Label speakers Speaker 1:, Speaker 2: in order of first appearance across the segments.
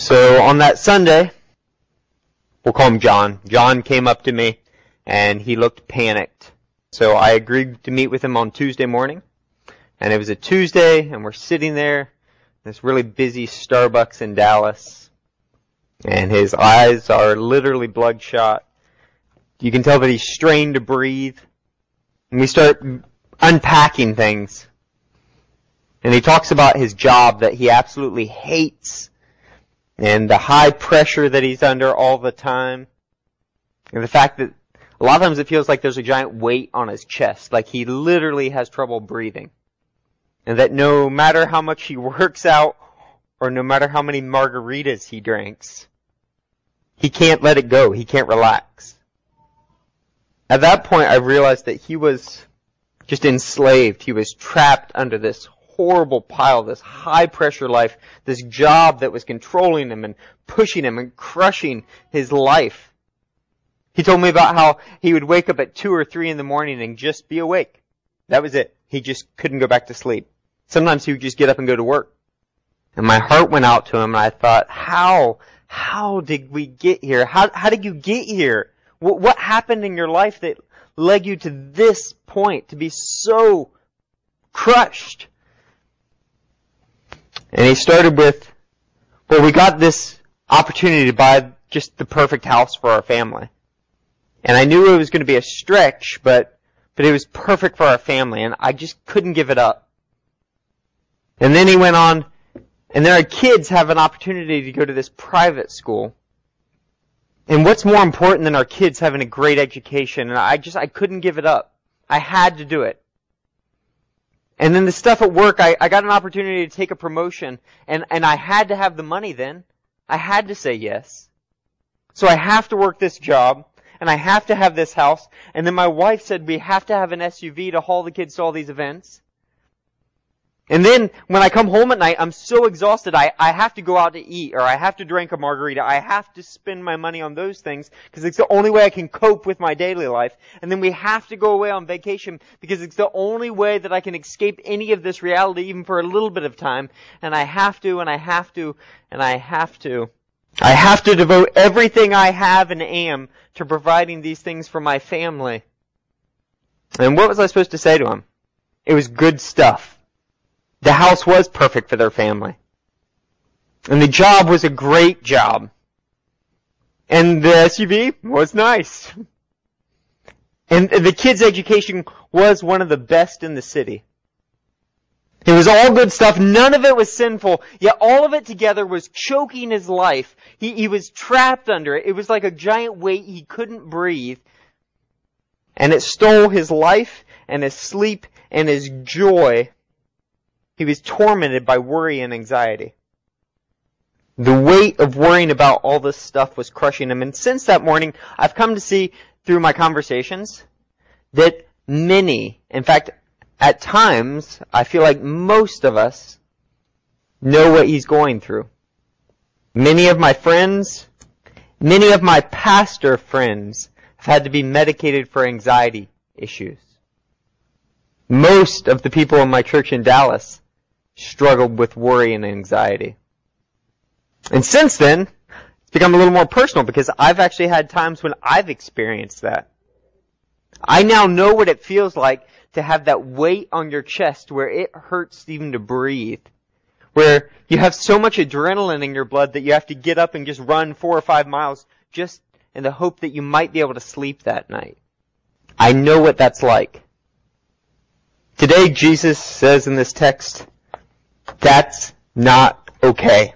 Speaker 1: So on that Sunday, we'll call him John. John came up to me and he looked panicked. So I agreed to meet with him on Tuesday morning. And it was a Tuesday and we're sitting there in this really busy Starbucks in Dallas. And his eyes are literally bloodshot. You can tell that he's strained to breathe. And we start unpacking things. And he talks about his job that he absolutely hates. And the high pressure that he's under all the time. And the fact that a lot of times it feels like there's a giant weight on his chest. Like he literally has trouble breathing. And that no matter how much he works out, or no matter how many margaritas he drinks, he can't let it go. He can't relax. At that point, I realized that he was just enslaved. He was trapped under this horrible pile, this high pressure life, this job that was controlling him and pushing him and crushing his life. He told me about how he would wake up at 2 or 3 in the morning and just be awake. That was it. He just couldn't go back to sleep. Sometimes he would just get up and go to work. And my heart went out to him and I thought, how did we get here? How did you get here? What happened in your life that led you to this point, to be so crushed? And he started with, well, we got this opportunity to buy just the perfect house for our family. And I knew it was going to be a stretch, but it was perfect for our family, and I just couldn't give it up. And then he went on, and then our kids have an opportunity to go to this private school. And what's more important than our kids having a great education? And I couldn't give it up. I had to do it. And then the stuff at work, I got an opportunity to take a promotion, and I had to have the money then. I had to say yes. So I have to work this job, and I have to have this house, and then my wife said we have to have an SUV to haul the kids to all these events. And then when I come home at night, I'm so exhausted, I have to go out to eat, or I have to drink a margarita. I have to spend my money on those things because it's the only way I can cope with my daily life. And then we have to go away on vacation because it's the only way that I can escape any of this reality even for a little bit of time. And I have to, and I have to, and I have to. I have to devote everything I have and am to providing these things for my family. And what was I supposed to say to him? It was good stuff. The house was perfect for their family. And the job was a great job. And the SUV was nice. And the kids' education was one of the best in the city. It was all good stuff. None of it was sinful. Yet all of it together was choking his life. He was trapped under it. It was like a giant weight. He couldn't breathe. And it stole his life and his sleep and his joy. He was tormented by worry and anxiety. The weight of worrying about all this stuff was crushing him. And since that morning, I've come to see through my conversations that many, in fact, at times, I feel like most of us know what he's going through. Many of my friends, many of my pastor friends have had to be medicated for anxiety issues. Most of the people in my church in Dallas struggled with worry and anxiety. And since then, it's become a little more personal because I've actually had times when I've experienced that. I now know what it feels like to have that weight on your chest where it hurts even to breathe. Where you have so much adrenaline in your blood that you have to get up and just run 4 or 5 miles just in the hope that you might be able to sleep that night. I know what that's like. Today, Jesus says in this text, that's not okay.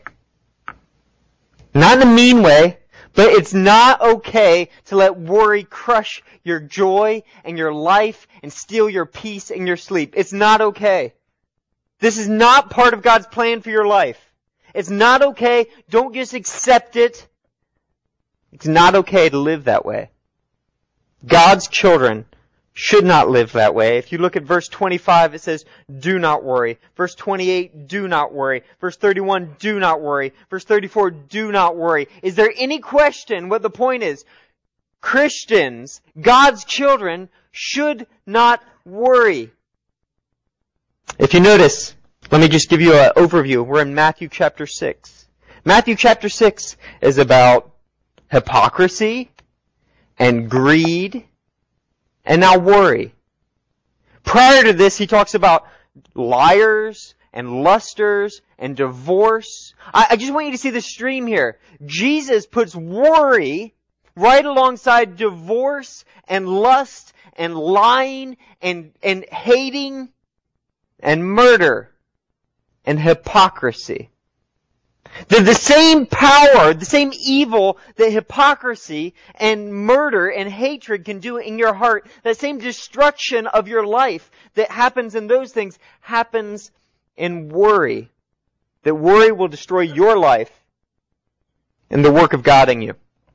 Speaker 1: Not in a mean way, but it's not okay to let worry crush your joy and your life and steal your peace and your sleep. It's not okay. This is not part of God's plan for your life. It's not okay. Don't just accept it. It's not okay to live that way. God's children should not live that way. If you look at verse 25, it says, do not worry. Verse 28, do not worry. Verse 31, do not worry. Verse 34, do not worry. Is there any question what the point is? Christians, God's children, should not worry. If you notice, let me just give you an overview. We're in Matthew chapter 6. Matthew chapter 6 is about hypocrisy and greed and now worry. Prior to this, he talks about liars and lusters and divorce. I just want you to see the stream here. Jesus puts worry right alongside divorce and lust and lying and hating and murder and hypocrisy. The same power, the same evil that hypocrisy and murder and hatred can do in your heart, that same destruction of your life that happens in those things happens in worry. That worry will destroy your life and the work of God in you.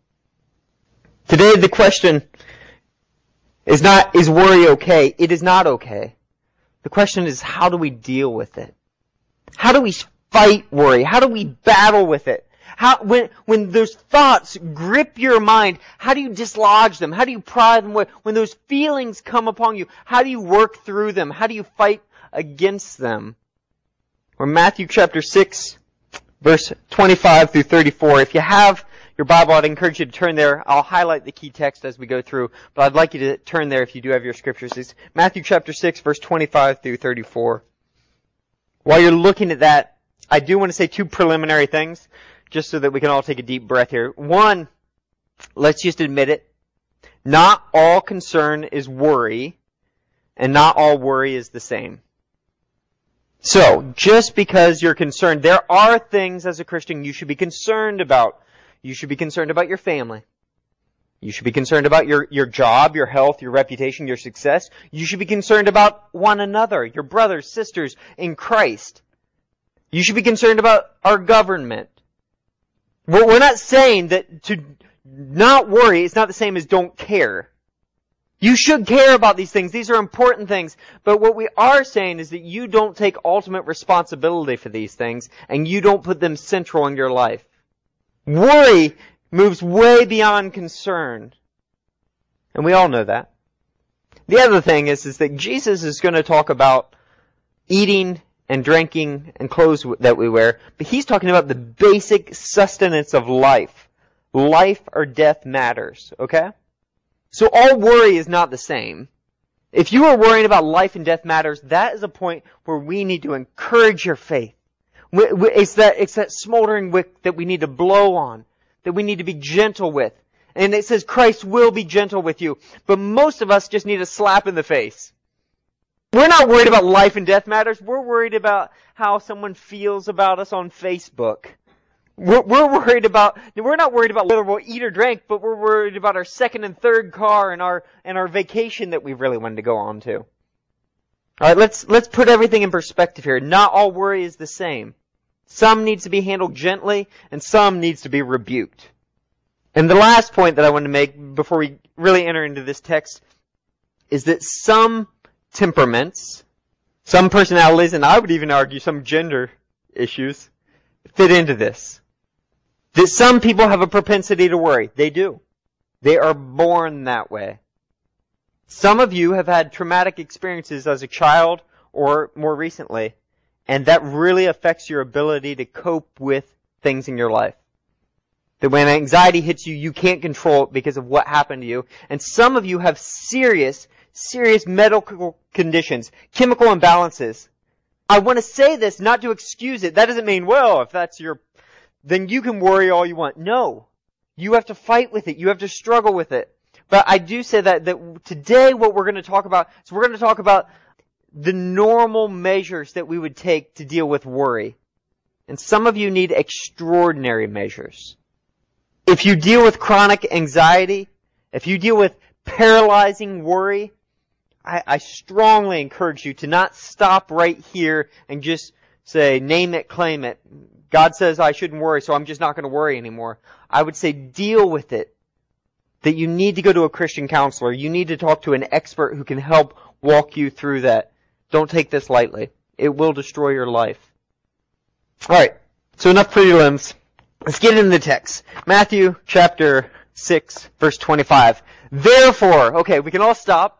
Speaker 1: Today the question is not, is worry okay? It is not okay. The question is, how do we deal with it? How do we fight worry? How do we battle with it? When those thoughts grip your mind, how do you dislodge them? How do you pry them away? When those feelings come upon you, how do you work through them? How do you fight against them? Or Matthew chapter 6, verse 25 through 34. If you have your Bible, I'd encourage you to turn there. I'll highlight the key text as we go through, but I'd like you to turn there if you do have your scriptures. It's Matthew chapter 6, verse 25 through 34. While you're looking at that, I do want to say two preliminary things, just so that we can all take a deep breath here. One, let's just admit it. Not all concern is worry, and not all worry is the same. So, just because you're concerned, there are things as a Christian you should be concerned about. You should be concerned about your family. You should be concerned about your job, your health, your reputation, your success. You should be concerned about one another, your brothers, sisters in Christ. You should be concerned about our government. We're not saying that to not worry is not the same as don't care. You should care about these things. These are important things. But what we are saying is that you don't take ultimate responsibility for these things and you don't put them central in your life. Worry moves way beyond concern. And we all know that. The other thing is that Jesus is going to talk about eating and drinking and clothes that we wear, but he's talking about the basic sustenance of life. Life or death matters, okay? So all worry is not the same. If you are worrying about life and death matters, that is a point where we need to encourage your faith. It's that smoldering wick that we need to blow on, that we need to be gentle with. And it says Christ will be gentle with you, but most of us just need a slap in the face. We're not worried about life and death matters. We're worried about how someone feels about us on Facebook. We're not worried about whether we'll eat or drink, but we're worried about our second and third car and our vacation that we really wanted to go on to. Alright, let's put everything in perspective here. Not all worry is the same. Some needs to be handled gently, and some needs to be rebuked. And the last point that I want to make before we really enter into this text is that some temperaments, some personalities, and I would even argue some gender issues fit into this. That some people have a propensity to worry. They do. They are born that way. Some of you have had traumatic experiences as a child or more recently, and that really affects your ability to cope with things in your life. That when anxiety hits you, you can't control it because of what happened to you. And some of you have serious medical conditions, chemical imbalances. I want to say this not to excuse it. That doesn't mean, well, if that's then you can worry all you want. No. You have to fight with it. You have to struggle with it. But I do say that today what we're going to talk about is we're going to talk about the normal measures that we would take to deal with worry. And some of you need extraordinary measures. If you deal with chronic anxiety, if you deal with paralyzing worry, I strongly encourage you to not stop right here and just say, name it, claim it. God says I shouldn't worry, so I'm just not going to worry anymore. I would say deal with it. That you need to go to a Christian counselor. You need to talk to an expert who can help walk you through that. Don't take this lightly. It will destroy your life. Alright, so enough prelims. Let's get into the text. Matthew chapter 6, verse 25. Therefore, okay, we can all stop.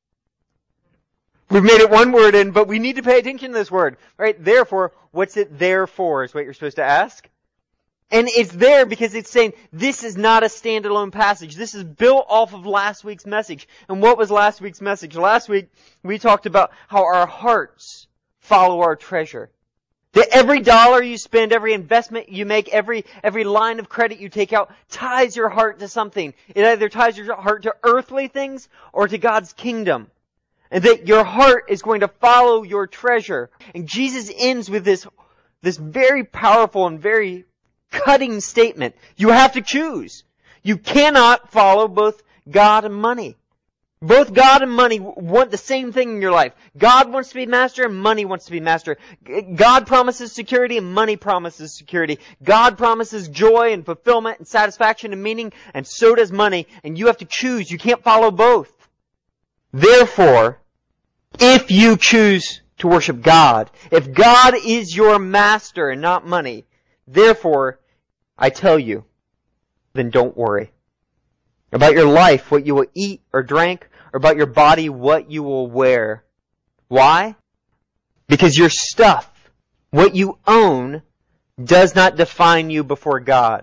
Speaker 1: We've made it one word in, but we need to pay attention to this word. Right? Therefore, what's it there for is what you're supposed to ask. And it's there because it's saying this is not a standalone passage. This is built off of last week's message. And what was last week's message? Last week, we talked about how our hearts follow our treasure. That every dollar you spend, every investment you make, every line of credit you take out ties your heart to something. It either ties your heart to earthly things or to God's kingdom. And that your heart is going to follow your treasure. And Jesus ends with this very powerful and very cutting statement. You have to choose. You cannot follow both God and money. Both God and money want the same thing in your life. God wants to be master and money wants to be master. God promises security and money promises security. God promises joy and fulfillment and satisfaction and meaning, and so does money. And you have to choose. You can't follow both. Therefore, if you choose to worship God, if God is your master and not money, therefore, I tell you, then don't worry about your life, what you will eat or drink, or about your body, what you will wear. Why? Because your stuff, what you own, does not define you before God.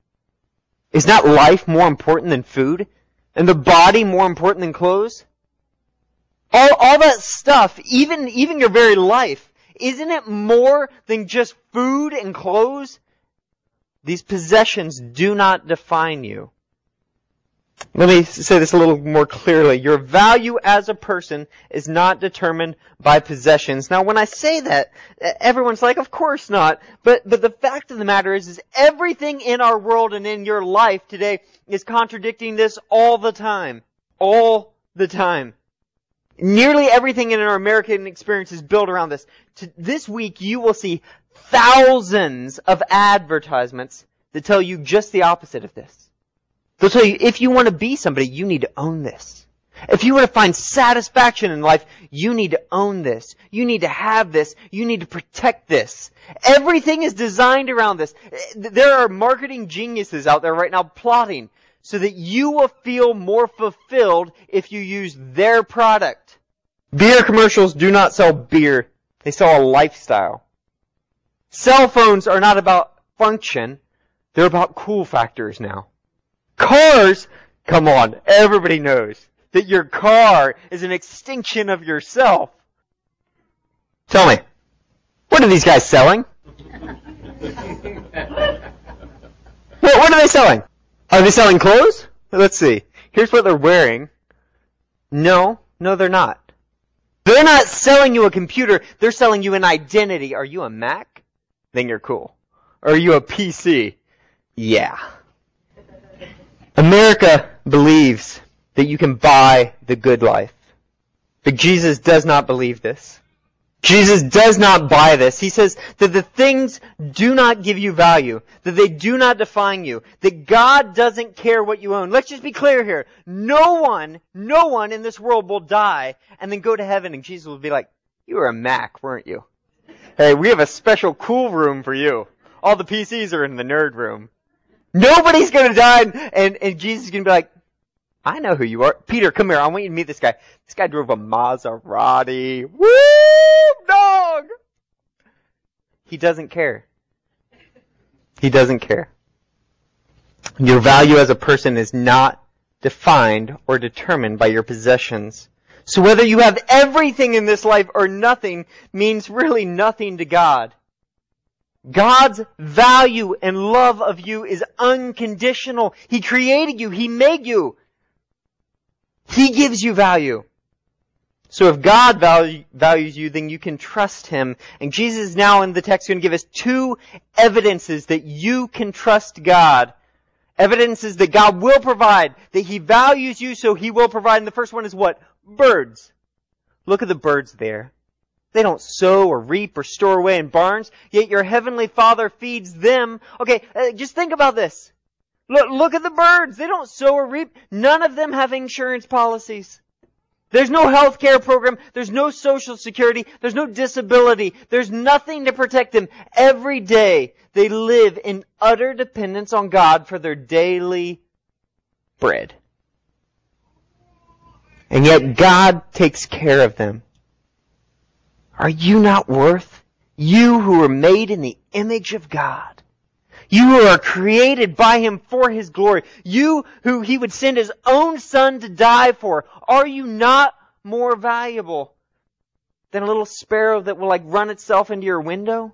Speaker 1: Is not life more important than food? And the body more important than clothes? All that stuff, even your very life, isn't it more than just food and clothes? These possessions do not define you. Let me say this a little more clearly. Your value as a person is not determined by possessions. Now, when I say that, everyone's like, of course not. But the fact of the matter is everything in our world and in your life today is contradicting this all the time. All the time. Nearly everything in our American experience is built around this. This week, you will see thousands of advertisements that tell you just the opposite of this. They'll tell you, if you want to be somebody, you need to own this. If you want to find satisfaction in life, you need to own this. You need to have this. You need to protect this. Everything is designed around this. There are marketing geniuses out there right now plotting so that you will feel more fulfilled if you use their product. Beer commercials do not sell beer. They sell a lifestyle. Cell phones are not about function. They're about cool factors now. Cars, come on, everybody knows that your car is an extension of yourself. Tell me, what are these guys selling? What are they selling? Are they selling clothes? Let's see. Here's what they're wearing. No, they're not. They're not selling you a computer. They're selling you an identity. Are you a Mac? Then you're cool. Are you a PC? Yeah. America believes that you can buy the good life. But Jesus does not believe this. Jesus does not buy this. He says that the things do not give you value, that they do not define you, that God doesn't care what you own. Let's just be clear here. No one in this world will die and then go to heaven and Jesus will be like, you were a Mac, weren't you? Hey, we have a special cool room for you. All the PCs are in the nerd room. Nobody's going to die and Jesus is going to be like, I know who you are. Peter, come here. I want you to meet this guy. This guy drove a Maserati. Woo, dog! He doesn't care. He doesn't care. Your value as a person is not defined or determined by your possessions. So whether you have everything in this life or nothing means really nothing to God. God's value and love of you is unconditional. He created you. He made you. He gives you value. So if God values you, then you can trust Him. And Jesus is now in the text going to give us two evidences that you can trust God. Evidences that God will provide, that He values you, so He will provide. And the first one is what? Birds. Look at the birds there. They don't sow or reap or store away in barns, yet your heavenly Father feeds them. Okay, just think about this. Look at the birds. They don't sow or reap. None of them have insurance policies. There's no health care program. There's no social security. There's no disability. There's nothing to protect them. Every day they live in utter dependence on God for their daily bread. And yet God takes care of them. Are you not worth? You who are made in the image of God. You who are created by Him for His glory. You who He would send His own Son to die for. Are you not more valuable than a little sparrow that will run itself into your window?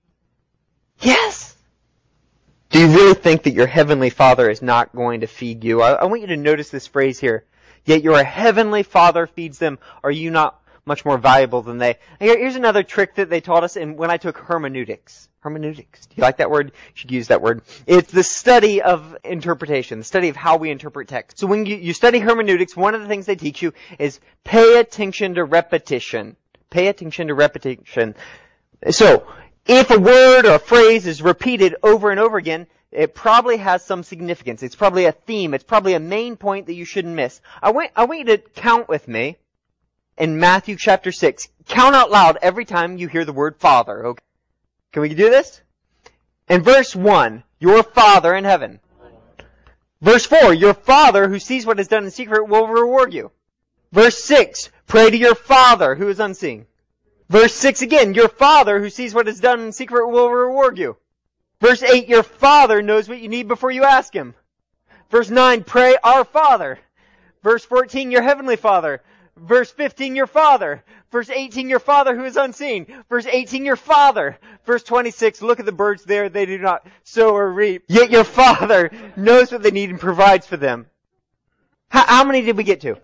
Speaker 1: Yes. Do you really think that your Heavenly Father is not going to feed you? I want you to notice this phrase here. Yet your Heavenly Father feeds them. Are you not much more valuable than they? Here's another trick that they taught us when I took hermeneutics. Hermeneutics. Do you like that word? You should use that word. It's the study of interpretation, the study of how we interpret text. So when you study hermeneutics, one of the things they teach you is pay attention to repetition. Pay attention to repetition. So, if a word or a phrase is repeated over and over again, it probably has some significance. It's probably a theme. It's probably a main point that you shouldn't miss. I want you to count with me in Matthew chapter 6. Count out loud every time you hear the word Father. Okay? Can we do this? In verse 1, your Father in heaven. Verse 4, your Father who sees what is done in secret will reward you. Verse 6, pray to your Father who is unseen. Verse 6 again, your Father who sees what is done in secret will reward you. Verse 8, your Father knows what you need before you ask Him. Verse 9, pray our Father. Verse 14, your Heavenly Father. Verse 15, your Father. Verse 18, your Father who is unseen. Verse 18, your Father. Verse 26, look at the birds there, they do not sow or reap. Yet your Father knows what they need and provides for them. How many did we get to?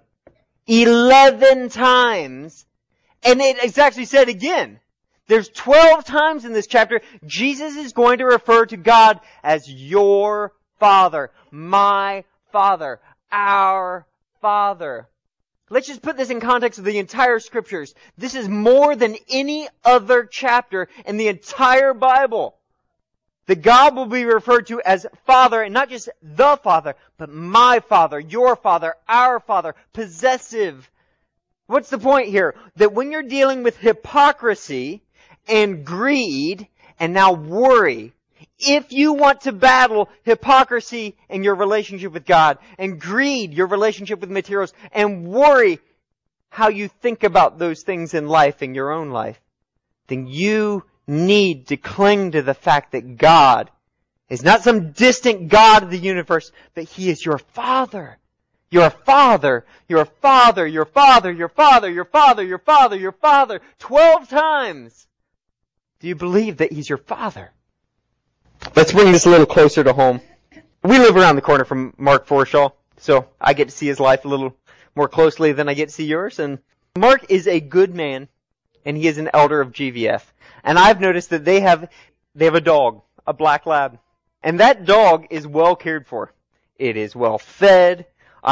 Speaker 1: 11 times. And it's actually said again. There's 12 times in this chapter, Jesus is going to refer to God as your Father, my Father, our Father. Let's just put this in context of the entire Scriptures. This is more than any other chapter in the entire Bible. That God will be referred to as Father, and not just the Father, but my Father, your Father, our Father, possessive. What's the point here? That when you're dealing with hypocrisy and greed and now worry, if you want to battle hypocrisy in your relationship with God and greed, your relationship with materials, and worry how you think about those things in life, in your own life, then you need to cling to the fact that God is not some distant God of the universe, but He is your Father. Your Father, your Father, your Father, your Father, your Father, your Father, your Father, 12 times. Do you believe that He's your Father? Let's bring this a little closer to home. We live around the corner from Mark Forshaw, so I get to see his life a little more closely than I get to see yours. And Mark is a good man, and he is an elder of GVF. And I've noticed that they have a dog, a black lab. And that dog is well cared for. It is well fed.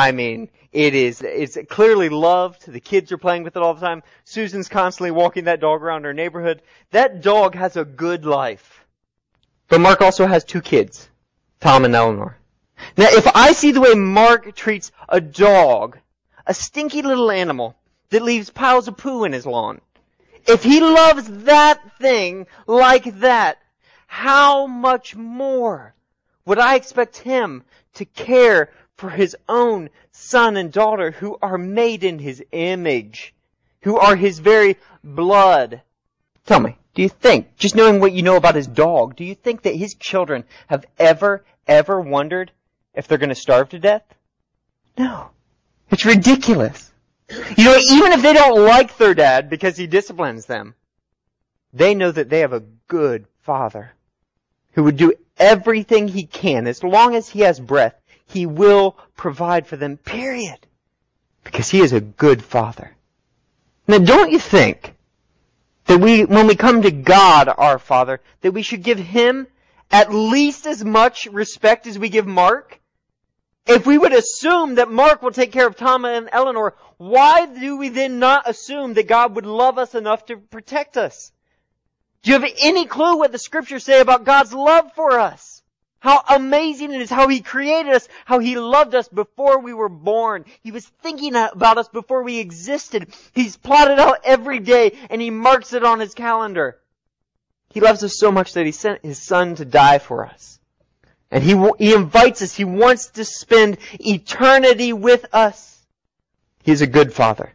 Speaker 1: It's clearly loved. The kids are playing with it all the time. Susan's constantly walking that dog around our neighborhood. That dog has a good life. But Mark also has 2 kids, Tom and Eleanor. Now, if I see the way Mark treats a dog, a stinky little animal that leaves piles of poo in his lawn, if he loves that thing like that, how much more would I expect him to care for his own son and daughter who are made in His image, who are His very blood? Tell me, do you think, just knowing what you know about his dog, do you think that his children have ever wondered if they're going to starve to death? No. It's ridiculous. You know, even if they don't like their dad because he disciplines them, they know that they have a good Father who would do everything He can. As long as He has breath, He will provide for them, period. Because He is a good Father. Now, don't you think that when we come to God, our Father, that we should give Him at least as much respect as we give Mark? If we would assume that Mark will take care of Tom and Eleanor, why do we then not assume that God would love us enough to protect us? Do you have any clue what the Scriptures say about God's love for us? How amazing it is, how He created us, how He loved us before we were born. He was thinking about us before we existed. He's plotted out every day, and He marks it on His calendar. He loves us so much that He sent His Son to die for us. And He invites us. He wants to spend eternity with us. He's a good Father.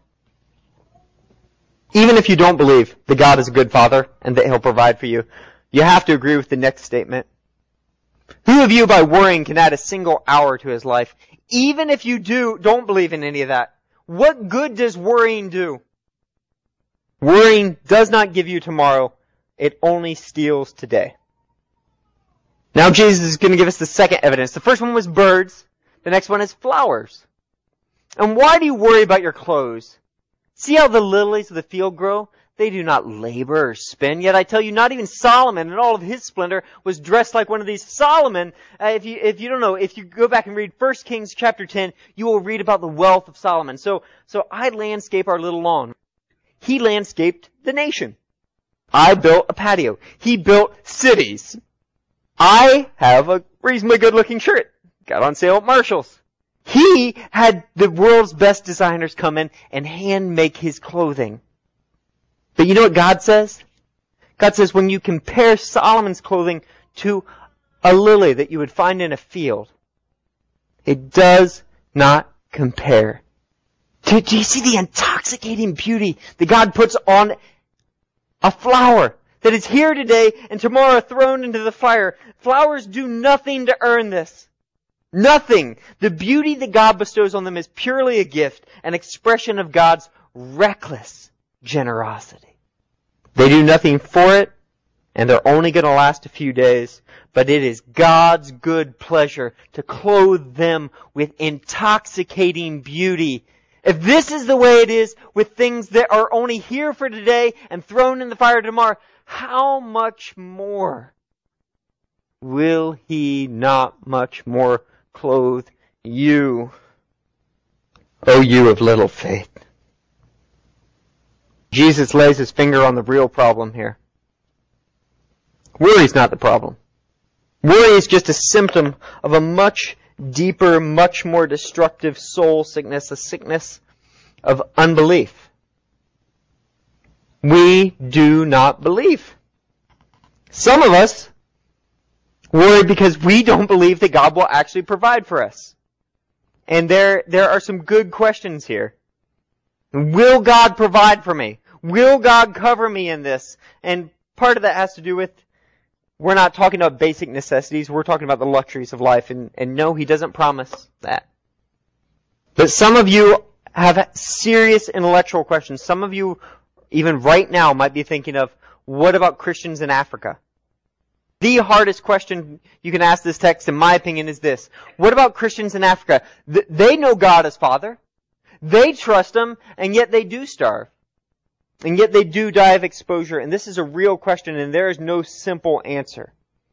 Speaker 1: Even if you don't believe that God is a good Father and that He'll provide for you, you have to agree with the next statement. Who of you by worrying can add a single hour to his life? Even if you don't believe in any of that, what good does worrying do? Worrying does not give you tomorrow. It only steals today. Now Jesus is going to give us the second evidence. The first one was birds. The next one is flowers. And why do you worry about your clothes? See how the lilies of the field grow? They do not labor or spin. Yet I tell you, not even Solomon in all of his splendor was dressed like one of these. Solomon, if you don't know, if you go back and read 1 Kings chapter 10, you will read about the wealth of Solomon. So I landscape our little lawn. He landscaped the nation. I built a patio. He built cities. I have a reasonably good-looking shirt. Got on sale at Marshall's. He had the world's best designers come in and hand make his clothing. But you know what God says? God says when you compare Solomon's clothing to a lily that you would find in a field, it does not compare. Do you see the intoxicating beauty that God puts on a flower that is here today and tomorrow thrown into the fire? Flowers do nothing to earn this. Nothing. The beauty that God bestows on them is purely a gift, an expression of God's reckless generosity. They do nothing for it, and they're only going to last a few days, but it is God's good pleasure to clothe them with intoxicating beauty. If this is the way it is with things that are only here for today and thrown in the fire tomorrow, how much more will He not much more clothe you? O you of little faith. Jesus lays his finger on the real problem here. Worry is not the problem. Worry is just a symptom of a much deeper, much more destructive soul sickness, a sickness of unbelief. We do not believe. Some of us worry because we don't believe that God will actually provide for us. And there are some good questions here. Will God provide for me? Will God cover me in this? And part of that has to do with, we're not talking about basic necessities, we're talking about the luxuries of life, and no, He doesn't promise that. But some of you have serious intellectual questions. Some of you, even right now, might be thinking of, what about Christians in Africa? The hardest question you can ask this text, in my opinion, is this. What about Christians in Africa? They know God as Father. They trust Him, and yet they do starve. And yet they do die of exposure. And this is a real question, and there is no simple answer.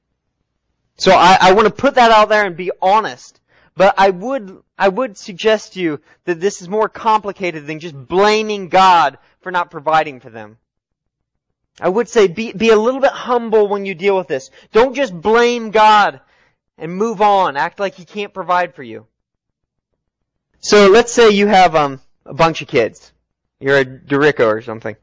Speaker 1: So I want to put that out there and be honest. But I would suggest to you that this is more complicated than just blaming God for not providing for them. I would say be a little bit humble when you deal with this. Don't just blame God and move on. Act like He can't provide for you. So let's say you have a bunch of kids. You're a Dorico or something.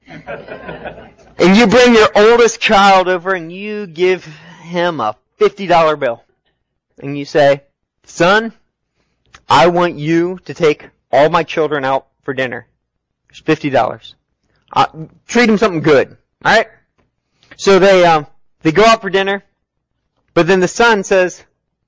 Speaker 1: And you bring your oldest child over and you give him a $50 bill. And you say, son, I want you to take all my children out for dinner. It's $50. Treat them something good. Alright? So they go out for dinner, but then the son says,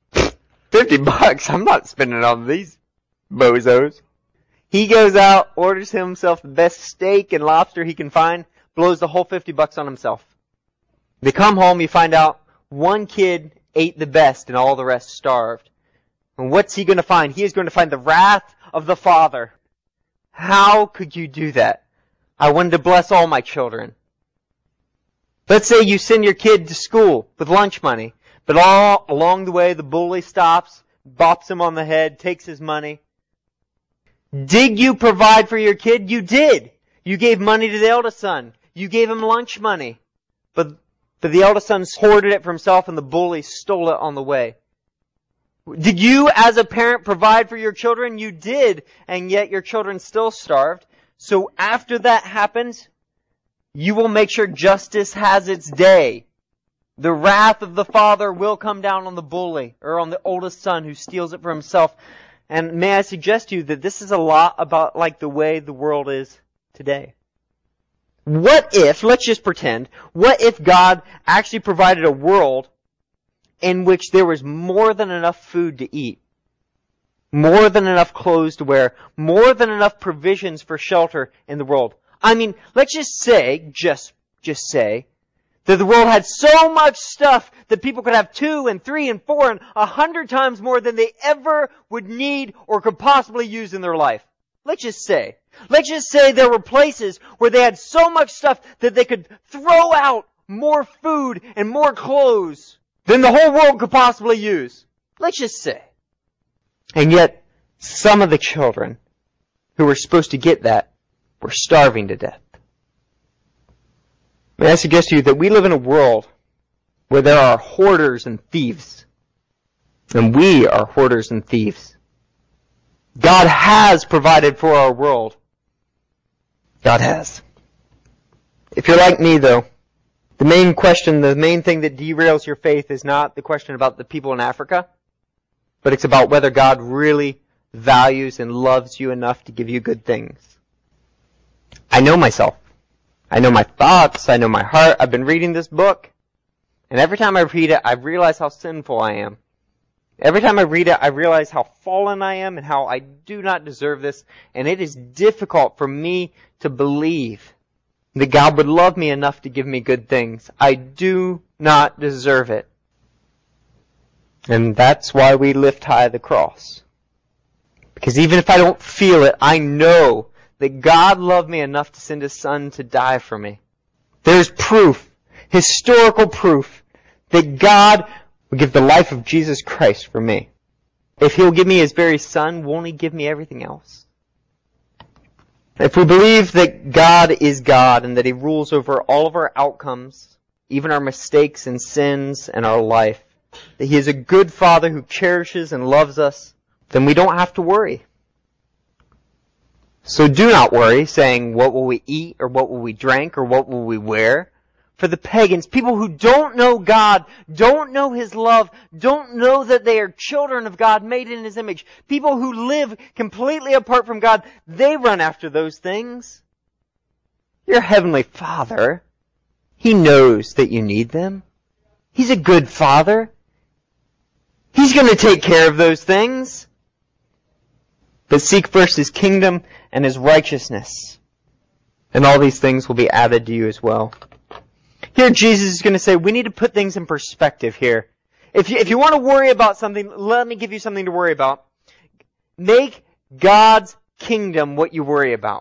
Speaker 1: $50, I'm not spending on these bozos. He goes out, orders himself the best steak and lobster he can find, blows the whole $50 on himself. They come home, you find out one kid ate the best and all the rest starved. And what's he going to find? He is going to find the wrath of the father. How could you do that? I wanted to bless all my children. Let's say you send your kid to school with lunch money, but all along the way the bully stops, bops him on the head, takes his money. Did you provide for your kid? You did. You gave money to the eldest son. You gave him lunch money. But the eldest son hoarded it for himself and the bully stole it on the way. Did you as a parent provide for your children? You did, and yet your children still starved. So after that happens, you will make sure justice has its day. The wrath of the father will come down on the bully or on the oldest son who steals it for himself. And may I suggest to you that this is a lot about like the way the world is today. What if, let's just pretend, what if God actually provided a world in which there was more than enough food to eat, more than enough clothes to wear, more than enough provisions for shelter in the world. I mean, let's just say, just say, that the world had so much stuff that people could have 2 and 3 and 4 and 100 times more than they ever would need or could possibly use in their life. Let's just say there were places where they had so much stuff that they could throw out more food and more clothes than the whole world could possibly use. Let's just say. And yet, some of the children who were supposed to get that were starving to death. May I suggest to you that we live in a world where there are hoarders and thieves. And we are hoarders and thieves. God has provided for our world. God has. If you're like me, though, the main thing that derails your faith is not the question about the people in Africa, but it's about whether God really values and loves you enough to give you good things. I know myself. I know my thoughts. I know my heart. I've been reading this book, and every time I read it, I realize how sinful I am. Every time I read it, I realize how fallen I am and how I do not deserve this, and it is difficult for me to believe that God would love me enough to give me good things. I do not deserve it. And that's why we lift high the cross. Because even if I don't feel it, I know that God loved me enough to send His Son to die for me. There's proof, historical proof, that God would give the life of Jesus Christ for me. If He'll give me His very Son, won't He give me everything else? If we believe that God is God and that He rules over all of our outcomes, even our mistakes and sins and our life, that He is a good Father who cherishes and loves us, then we don't have to worry. So do not worry, saying, what will we eat, or what will we drink, or what will we wear? For the pagans, people who don't know God, don't know His love, don't know that they are children of God made in His image, people who live completely apart from God, they run after those things. Your Heavenly Father, He knows that you need them. He's a good Father. He's going to take care of those things. But seek first His kingdom and His righteousness, and all these things will be added to you as well. Here Jesus is going to say, we need to put things in perspective here. If you want to worry about something, let me give you something to worry about. Make God's kingdom what you worry about.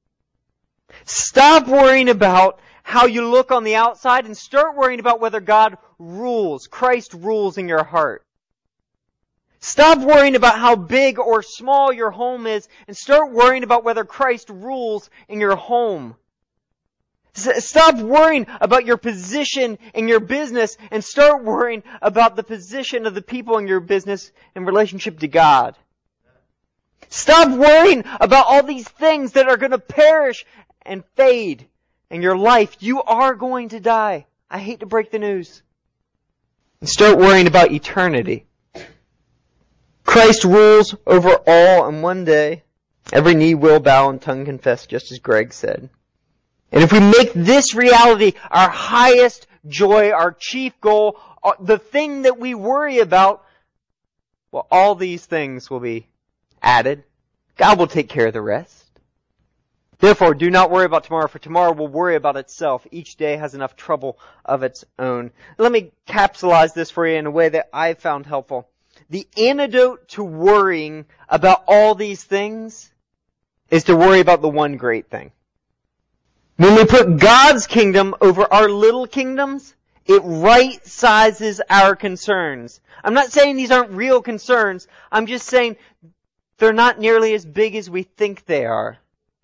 Speaker 1: Stop worrying about how you look on the outside and start worrying about whether God rules, Christ rules in your heart. Stop worrying about how big or small your home is and start worrying about whether Christ rules in your home. Stop worrying about your position in your business and start worrying about the position of the people in your business in relationship to God. Stop worrying about all these things that are going to perish and fade in your life. You are going to die. I hate to break the news. And start worrying about eternity. Christ rules over all, and one day every knee will bow and tongue confess, just as Greg said. And if we make this reality our highest joy, our chief goal, the thing that we worry about, well, all these things will be added. God will take care of the rest. Therefore, do not worry about tomorrow, for tomorrow will worry about itself. Each day has enough trouble of its own. Let me capsulize this for you in a way that I've found helpful. The antidote to worrying about all these things is to worry about the one great thing. When we put God's kingdom over our little kingdoms, it right-sizes our concerns. I'm not saying these aren't real concerns. I'm just saying they're not nearly as big as we think they are.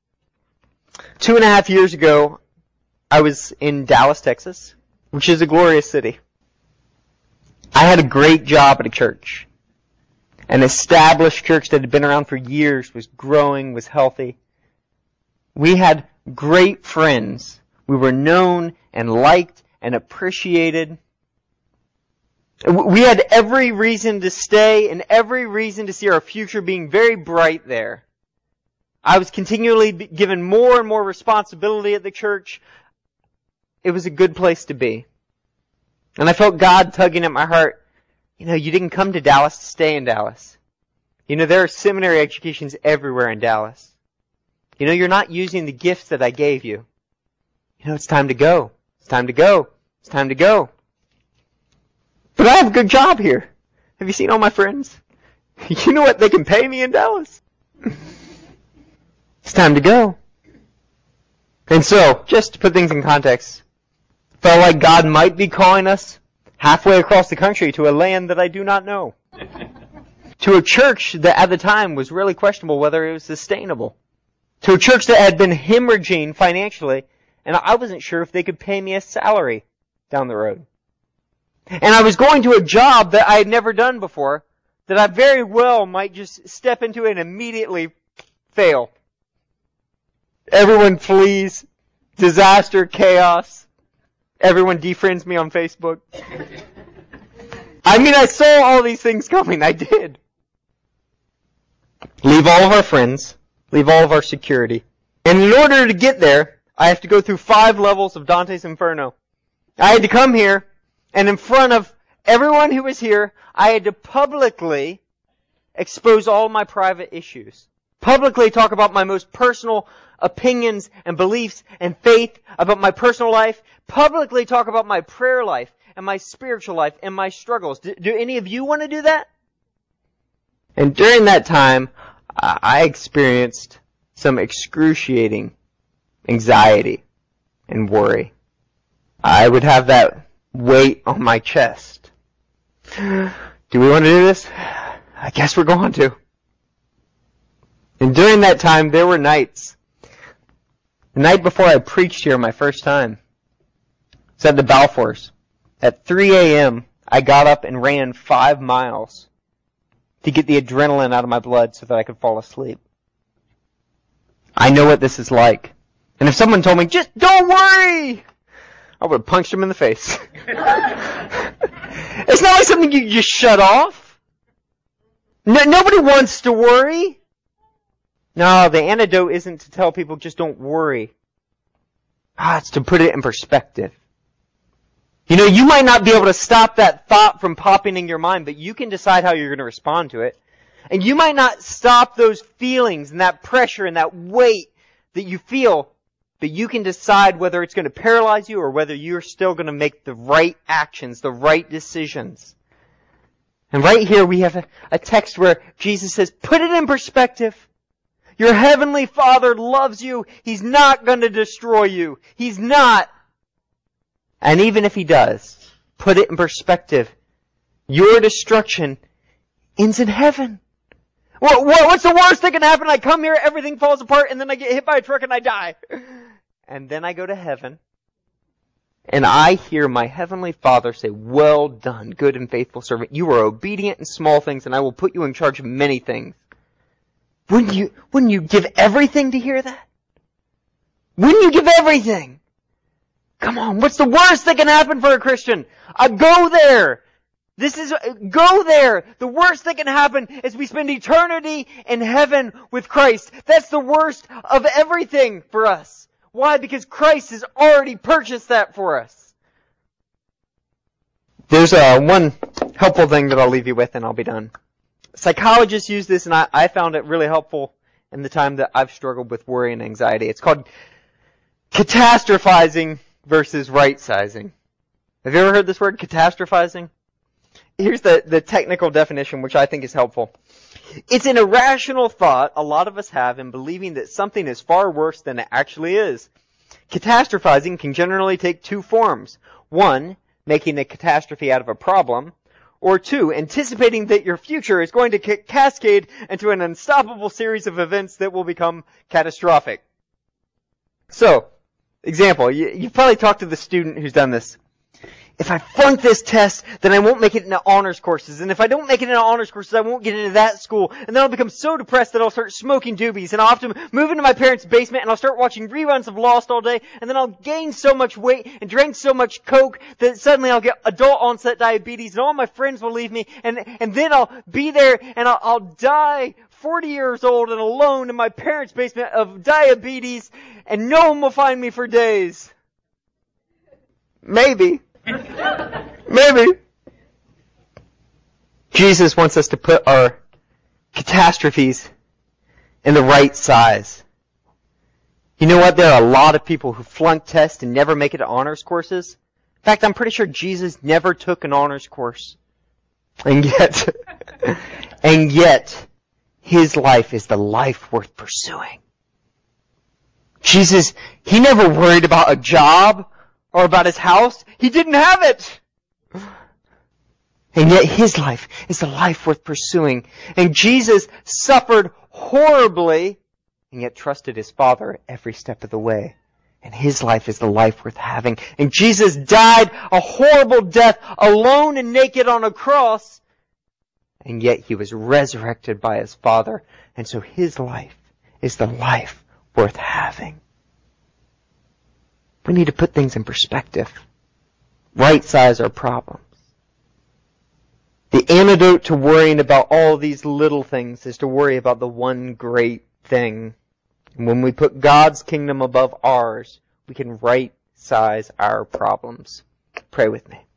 Speaker 1: 2.5 years ago, I was in Dallas, Texas, which is a glorious city. I had a great job at a church. An established church that had been around for years, was growing, was healthy. We had great friends. We were known and liked and appreciated. We had every reason to stay and every reason to see our future being very bright there. I was continually given more and more responsibility at the church. It was a good place to be. And I felt God tugging at my heart You didn't come to Dallas to stay in Dallas. There are seminary educations everywhere in Dallas. You're not using the gifts that I gave you. It's time to go. It's time to go. It's time to go. But I have a good job here. Have you seen all my friends? You know what they can pay me in Dallas? It's time to go. And so, just to put things in context, felt like God might be calling us halfway across the country to a land that I do not know. To a church that at the time was really questionable whether it was sustainable. To a church that had been hemorrhaging financially, and I wasn't sure if they could pay me a salary down the road. And I was going to a job that I had never done before, that I very well might just step into and immediately fail. Everyone flees. Disaster, chaos. Everyone defriends me on Facebook. I saw all these things coming. I did. Leave all of our friends. Leave all of our security. And in order to get there, I have to go through 5 levels of Dante's Inferno. I had to come here, and in front of everyone who was here, I had to publicly expose all my private issues. Publicly talk about my most personal opinions and beliefs and faith about my personal life. Publicly talk about my prayer life and my spiritual life and my struggles. Do any of you want to do that? And during that time, I experienced some excruciating anxiety and worry. I would have that weight on my chest. Do we want to do this? I guess we're going to. And during that time, there were nights. The night before I preached here my first time, it's at the Balfours. At 3 a.m., I got up and ran 5 miles to get the adrenaline out of my blood so that I could fall asleep. I know what this is like. And if someone told me, just don't worry, I would have punched him in the face. It's not like something you just shut off. Nobody wants to worry. No, the antidote isn't to tell people just don't worry. It's to put it in perspective. You might not be able to stop that thought from popping in your mind, but you can decide how you're going to respond to it. And you might not stop those feelings and that pressure and that weight that you feel, but you can decide whether it's going to paralyze you or whether you're still going to make the right actions, the right decisions. And right here we have a text where Jesus says, put it in perspective. Your heavenly Father loves you. He's not going to destroy you. He's not. And even if He does, put it in perspective. Your destruction ends in heaven. What's the worst that can happen? I come here, everything falls apart, and then I get hit by a truck and I die. And then I go to heaven, and I hear my heavenly Father say, well done, good and faithful servant. You are obedient in small things, and I will put you in charge of many things. Wouldn't you give everything to hear that? Wouldn't you give everything? Come on, what's the worst that can happen for a Christian? Go there. Go there. The worst that can happen is we spend eternity in heaven with Christ. That's the worst of everything for us. Why? Because Christ has already purchased that for us. There's one helpful thing that I'll leave you with and I'll be done. Psychologists use this, and I found it really helpful in the time that I've struggled with worry and anxiety. It's called catastrophizing versus right-sizing. Have you ever heard this word, catastrophizing? Here's the technical definition, which I think is helpful. It's an irrational thought a lot of us have in believing that something is far worse than it actually is. Catastrophizing can generally take 2 forms. 1, making a catastrophe out of a problem. Or 2, anticipating that your future is going to cascade into an unstoppable series of events that will become catastrophic. So, example, you've probably talked to the student who's done this. If I flunk this test, then I won't make it into honors courses. And if I don't make it into honors courses, I won't get into that school. And then I'll become so depressed that I'll start smoking doobies. And I'll have to move into my parents' basement and I'll start watching reruns of Lost all day. And then I'll gain so much weight and drink so much Coke that suddenly I'll get adult onset diabetes and all my friends will leave me. And then I'll be there and I'll die 40 years old and alone in my parents' basement of diabetes and no one will find me for days. Maybe. Maybe. Jesus wants us to put our catastrophes in the right size. You know what? There are a lot of people who flunk tests and never make it to honors courses. In fact, I'm pretty sure Jesus never took an honors course. And yet, his life is the life worth pursuing. Jesus, he never worried about a job or about his house. He didn't have it. And yet his life is the life worth pursuing. And Jesus suffered horribly and yet trusted his Father every step of the way. And his life is the life worth having. And Jesus died a horrible death alone and naked on a cross. And yet he was resurrected by his Father. And so his life is the life worth having. We need to put things in perspective. Right size our problems. The antidote to worrying about all these little things is to worry about the one great thing. And when we put God's kingdom above ours, we can right size our problems. Pray with me.